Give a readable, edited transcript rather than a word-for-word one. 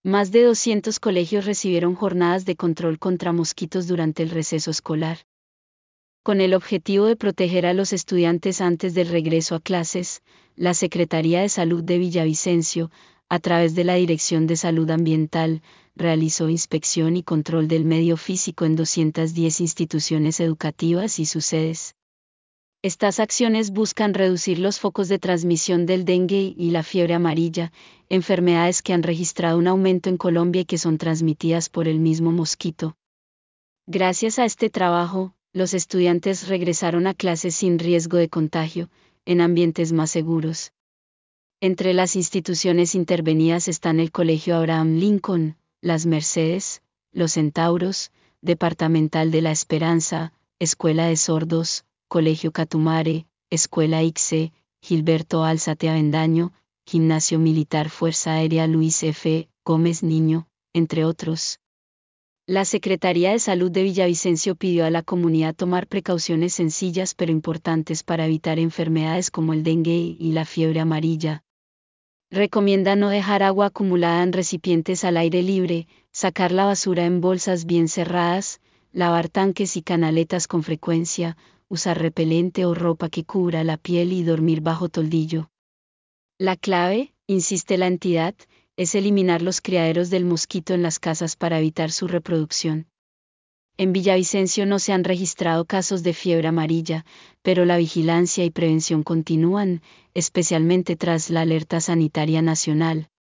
Más de 200 colegios recibieron jornadas de control contra mosquitos durante el receso escolar. Con el objetivo de proteger a los estudiantes antes del regreso a clases, la Secretaría de Salud de Villavicencio, a través de la Dirección de Salud Ambiental, realizó inspección y control del medio físico en 210 instituciones educativas y sus sedes. Estas acciones buscan reducir los focos de transmisión del dengue y la fiebre amarilla, enfermedades que han registrado un aumento en Colombia y que son transmitidas por el mismo mosquito. Gracias a este trabajo, los estudiantes regresaron a clases sin riesgo de contagio, en ambientes más seguros. Entre las instituciones intervenidas están el Colegio Abraham Lincoln, Las Mercedes, Los Centauros, Departamental de la Esperanza, Escuela de Sordos, Colegio Catumare, Escuela ICSE, Gilberto Alzate Avendaño, Gimnasio Militar Fuerza Aérea Luis F. Gómez Niño, entre otros. La Secretaría de Salud de Villavicencio pidió a la comunidad tomar precauciones sencillas pero importantes para evitar enfermedades como el dengue y la fiebre amarilla. Recomienda no dejar agua acumulada en recipientes al aire libre, sacar la basura en bolsas bien cerradas, lavar tanques y canaletas con frecuencia, usar repelente o ropa que cubra la piel y dormir bajo toldillo. La clave, insiste la entidad, es eliminar los criaderos del mosquito en las casas para evitar su reproducción. En Villavicencio no se han registrado casos de fiebre amarilla, pero la vigilancia y prevención continúan, especialmente tras la alerta sanitaria nacional.